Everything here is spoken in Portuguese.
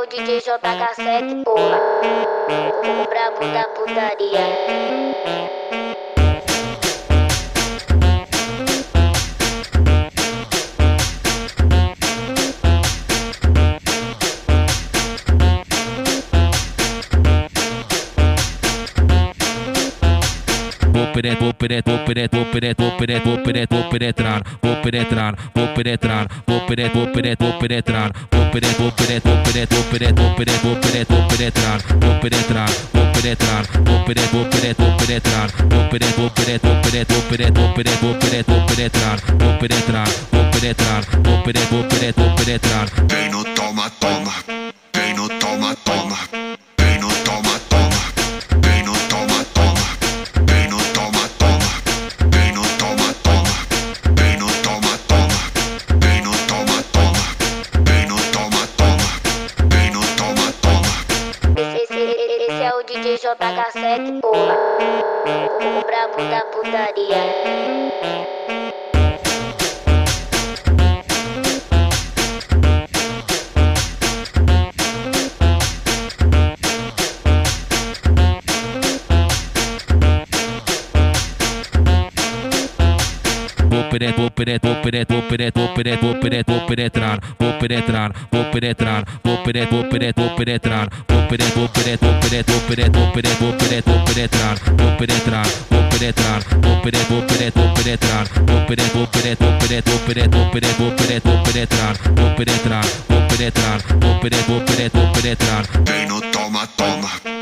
o DJ JK7, porra. O brabo da putaria. Vou penetrar, Vem no toma, toma, vem no toma, toma, vem no toma, toma, vem no toma, toma, vem no toma, toma, vem no toma, toma, vem no toma, toma, vem no toma, toma, vem no toma, toma, vem no toma, toma. Esse é o DJ JK7, porra. O brabo da putaria. vou Vem no toma, toma.